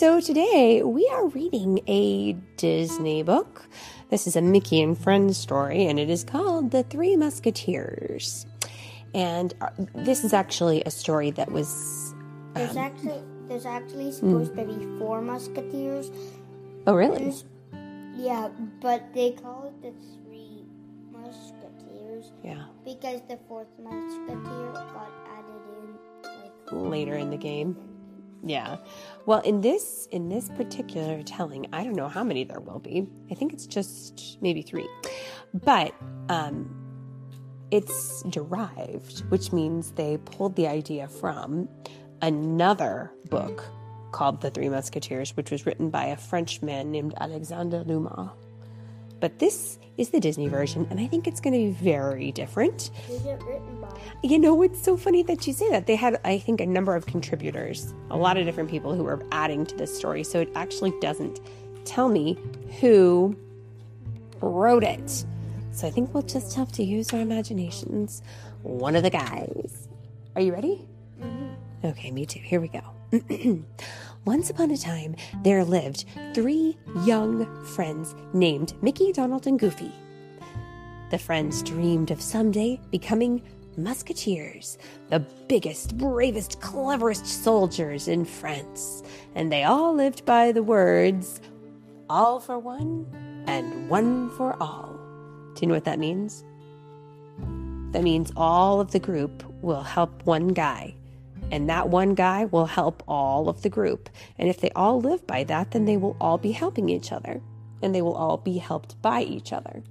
So today we are reading a Disney book. This is a Mickey and Friends story, and it is called The Three Musketeers. And this is actually a story that was... There's actually supposed to be 4 musketeers. Oh, really? Yeah, but they call it the 3 musketeers. Yeah. Because the 4th musketeer got added in later in the game. Yeah. Well, in this particular telling, I don't know how many there will be. I think it's just maybe 3. But it's derived, which means they pulled the idea from another book called The Three Musketeers, which was written by a Frenchman named Alexandre Dumas. But this is the Disney version, and I think it's going to be very different. Who's it written by? You know, it's so funny that you say that. They had, I think, a number of contributors, a lot of different people who were adding to this story, so it actually doesn't tell me who wrote it. So I think we'll just have to use our imaginations. One of the guys. Are you ready? Mm-hmm. Okay, me too. Here we go. Once upon a time, there lived 3 young friends named Mickey, Donald, and Goofy. The friends dreamed of someday becoming musketeers, the biggest, bravest, cleverest soldiers in France. And they all lived by the words, all for one and one for all. Do you know what that means? That means all of the group will help one guy. And that one guy will help all of the group. And if they all live by that, then they will all be helping each other. And they will all be helped by each other.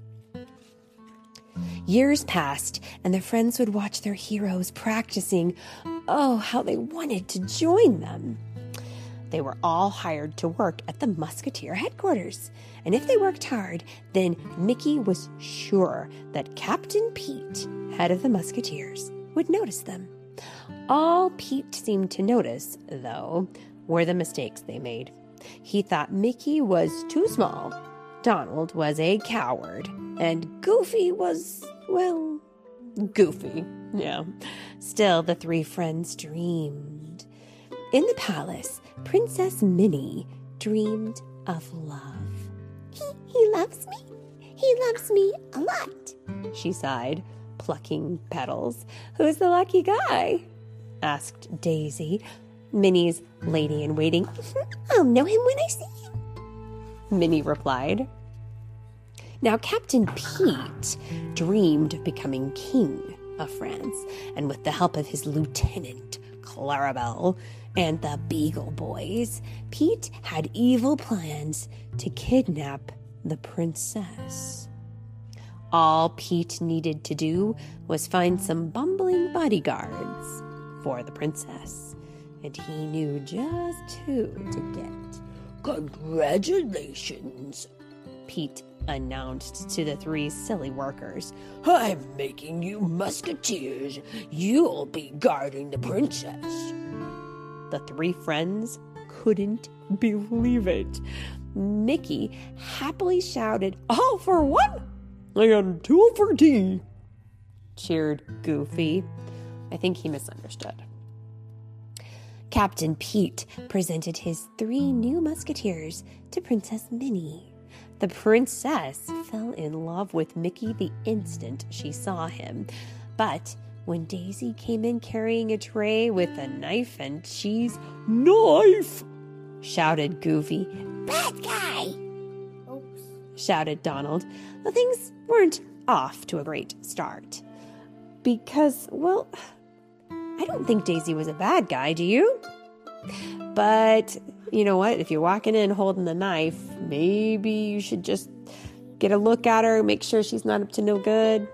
Years passed, and the friends would watch their heroes practicing. Oh, how they wanted to join them. They were all hired to work at the Musketeer headquarters. And if they worked hard, then Mickey was sure that Captain Pete, head of the Musketeers, would notice them. All Pete seemed to notice, though, were the mistakes they made. He thought Mickey was too small, Donald was a coward, and Goofy was, well, goofy. Yeah. Still, the 3 friends dreamed. In the palace, Princess Minnie dreamed of love. He loves me. He loves me a lot, she sighed, plucking petals. Who's the lucky guy? Asked Daisy, Minnie's lady-in-waiting. I'll know him when I see him, Minnie replied. Now, Captain Pete dreamed of becoming king of France, and with the help of his lieutenant, Clarabelle, and the Beagle Boys, Pete had evil plans to kidnap the princess. All Pete needed to do was find some bumbling bodyguards for the princess, and he knew just who to get. Congratulations, Pete announced to the 3 silly workers. I'm making you musketeers. You'll be guarding the princess. The 3 friends couldn't believe it. Mickey happily shouted, all for one and 2 for tea, cheered Goofy. I think he misunderstood. Captain Pete presented his 3 new musketeers to Princess Minnie. The princess fell in love with Mickey the instant she saw him. But when Daisy came in carrying a tray with a knife and cheese, knife! Shouted Goofy. Bad guy! Oops, shouted Donald. Well, things weren't off to a great start. Because, well, I don't think Daisy was a bad guy, do you? But, you know what? If you're walking in holding the knife, maybe you should just get a look at her, make sure she's not up to no good.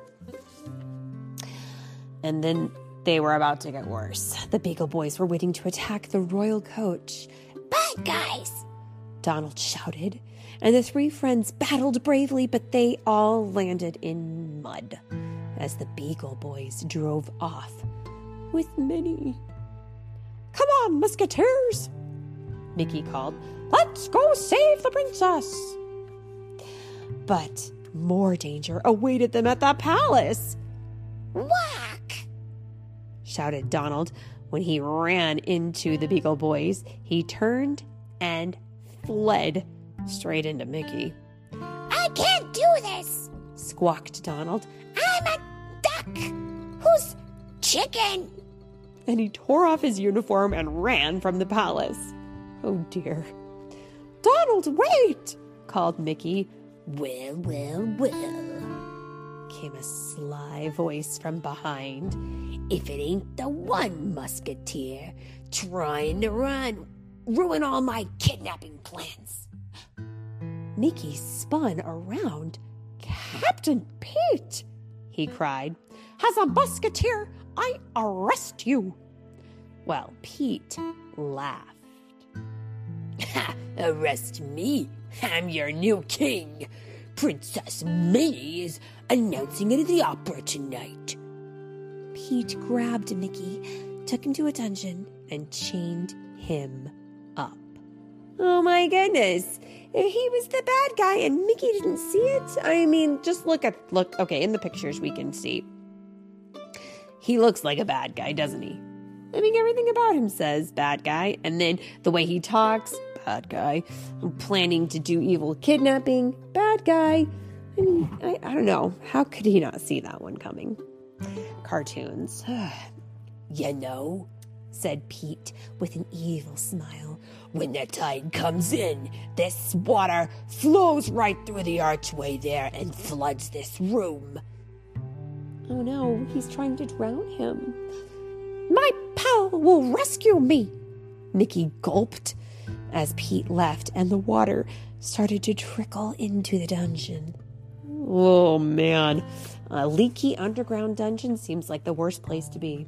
And then they were about to get worse. The Beagle Boys were waiting to attack the royal coach. Bad guys! Donald shouted. And the 3 friends battled bravely, but they all landed in mud as the Beagle Boys drove off with Minnie. Come on, musketeers, Mickey called. Let's go save the princess. But more danger awaited them at the palace. Whack! Shouted Donald when he ran into the Beagle Boys. He turned and fled straight into Mickey. I can't do this, Squawked Donald. I'm a duck. Who's chicken? And he tore off his uniform and ran from the palace. Oh dear. Donald, wait, called Mickey. Well, Came a sly voice from behind. if it ain't the one musketeer trying to ruin all my kidnapping plans. Mickey spun around. Captain Pete, he cried. As a musketeer, I arrest you. Well, Pete laughed. Arrest me. I'm your new king. Princess Minnie is announcing it at the opera tonight. Pete grabbed Mickey, took him to a dungeon, and chained him up. Oh my goodness. He was the bad guy and Mickey didn't see it? I mean, just look, okay, in the pictures we can see. He looks like a bad guy, doesn't he? I mean, everything about him says bad guy. And then the way he talks, bad guy. Planning to do evil kidnapping, bad guy. I mean, I don't know. How could he not see that one coming? Cartoons. You know, said Pete with an evil smile. When the tide comes in, this water flows right through the archway there and floods this room. Oh no, he's trying to drown him. My pal will rescue me, Mickey gulped as Pete left and the water started to trickle into the dungeon. Oh man, a leaky underground dungeon seems like the worst place to be.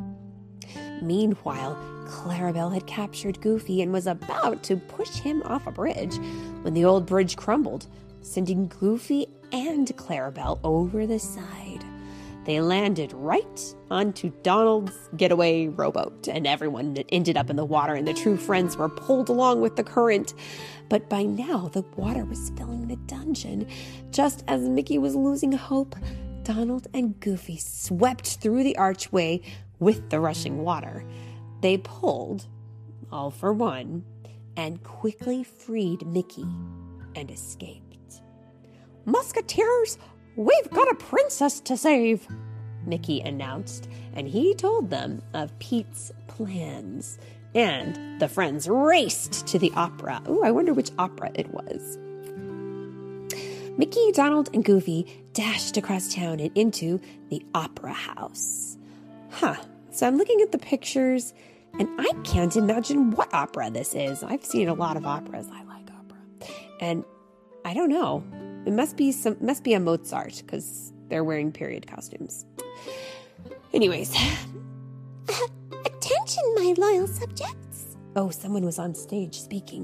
Meanwhile, Clarabelle had captured Goofy and was about to push him off a bridge when the old bridge crumbled, sending Goofy and Clarabelle over the side. They landed right onto Donald's getaway rowboat, and everyone ended up in the water, and the true friends were pulled along with the current. But by now, the water was filling the dungeon. Just as Mickey was losing hope, Donald and Goofy swept through the archway with the rushing water. They pulled, all for one, and quickly freed Mickey and escaped. Musketeers, we've got a princess to save, Mickey announced, and he told them of Pete's plans. And the friends raced to the opera. Ooh, I wonder which opera it was. Mickey, Donald, and Goofy dashed across town and into the opera house. So I'm looking at the pictures, and I can't imagine what opera this is. I've seen a lot of operas. I like opera. And I don't know. It must be a Mozart, because they're wearing period costumes. Anyways. Attention, my loyal subjects. Oh, someone was on stage speaking.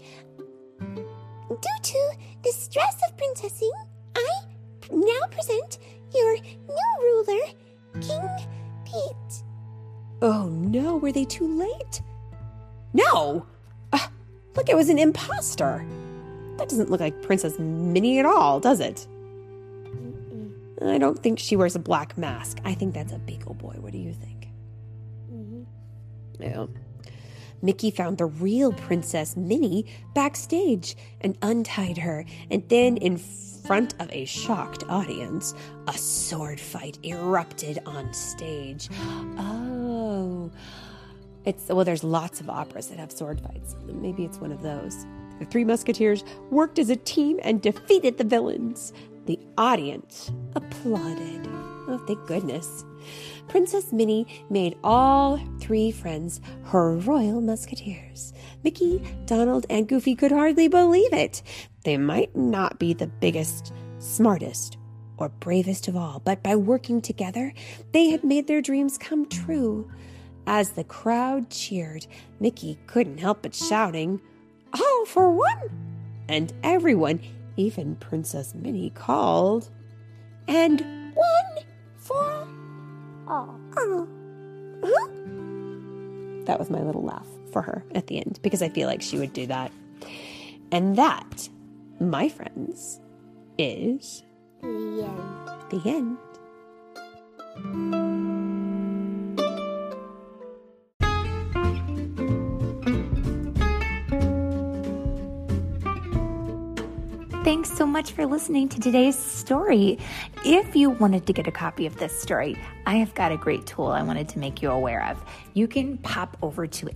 Due to the stress of princessing, I now present your new ruler, King Pete. Oh no, were they too late? No! Look, it was an imposter. That doesn't look like Princess Minnie at all, does it? Mm-mm. I don't think she wears a black mask. I think that's a Beagle Boy. What do you think? Mm-hmm. Yeah. Mickey found the real Princess Minnie backstage and untied her. And then in front of a shocked audience, a sword fight erupted on stage. Oh. There's lots of operas that have sword fights. Maybe it's one of those. The three musketeers worked as a team and defeated the villains. The audience applauded. Oh, thank goodness. Princess Minnie made all three friends her royal musketeers. Mickey, Donald, and Goofy could hardly believe it. They might not be the biggest, smartest, or bravest of all, but by working together, they had made their dreams come true. As the crowd cheered, Mickey couldn't help but shouting, "All for one!" And everyone, even Princess Minnie, called, "And one for all." Huh? That was my little laugh for her at the end, because I feel like she would do that. And that, my friends, is The end. the end. much for listening to today's story. If you wanted to get a copy of this story, I have got a great tool I wanted to make you aware of. You can pop over to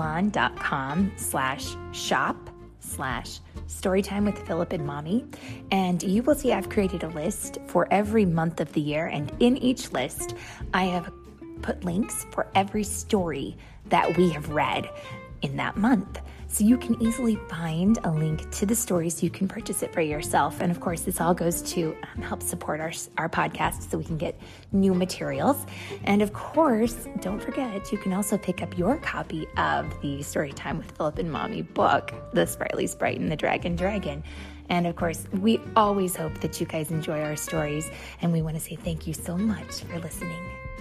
amazon.com/shop/storytime with Philip and Mommy, and you will see I've created a list for every month of the year, and in each list, I have put links for every story that we have read in that month. So you can easily find a link to the story so you can purchase it for yourself. And of course, this all goes to help support our podcast so we can get new materials. And of course, don't forget, you can also pick up your copy of the Storytime with Philip and Mommy book, The Sprightly Sprite and the Dragon Dragon. And of course, we always hope that you guys enjoy our stories. And we want to say thank you so much for listening.